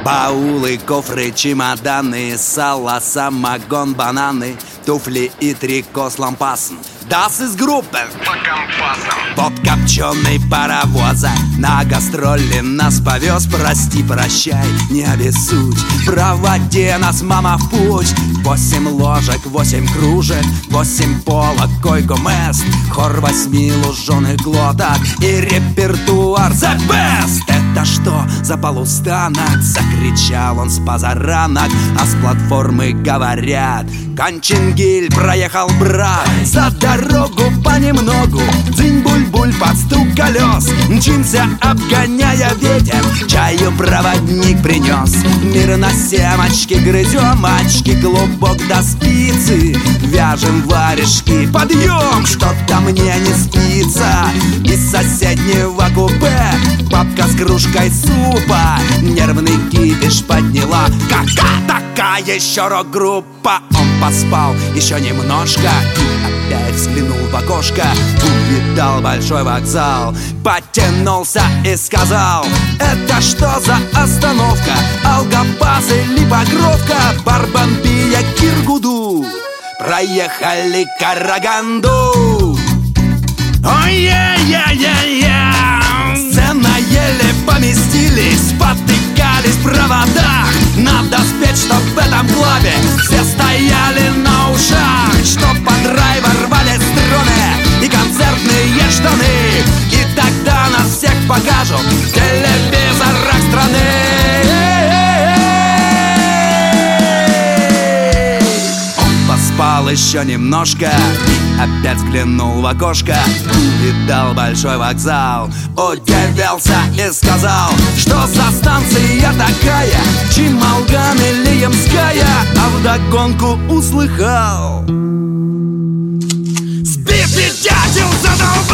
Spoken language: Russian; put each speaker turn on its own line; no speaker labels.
Баулы, кофры, чемоданы, сало, самогон, бананы, туфли и трико с лампасом. Дас из группы
по компасам.
под копченый паровоза на гастроли нас повез. Прости, прощай, не обессудь, проводи нас, мама, в путь. 8 ложек, 8 кружек, 8 полок, койко мест, хор 8 луженых глоток и репертуар the best. Это что за полустанок? Закричал он с позаранок, а с платформы говорят: Канчингиль проехал, брат, за дорогу понемногу. Дзынь-буль-буль под стук колес, мчимся, обгоняя ветер. Чаю проводник принес, мирно семечки грызем, очки клубок до спицы, вяжем варежки. Подъем, что-то мне не спится. Из соседнего купе бабка с кружкой супа нервный кипиш подняла. Какая такая еще рок-группа? Он поспал еще немножко и опять взглянул в окошко. Увидал большой вокзал, потянулся и сказал: это что за остановка? Алгабас или Багровка? Барбамбия, Киргуду, проехали Караганду. Ой-я-я-я-я! Сцена еле поместились, потыкались в проводах. Надо спеть, чтоб в этом клубе все стояли на ушах, чтоб под драйвер рвали струны и концертные штаны. И тогда нас всех покажут в телевизорах страны. Поспал еще немножко и опять взглянул в окошко. Увидал большой вокзал, удивился и сказал: что за станция такая? Чималган или Ямская? А вдогонку услыхал: сбитый дятел задолбал.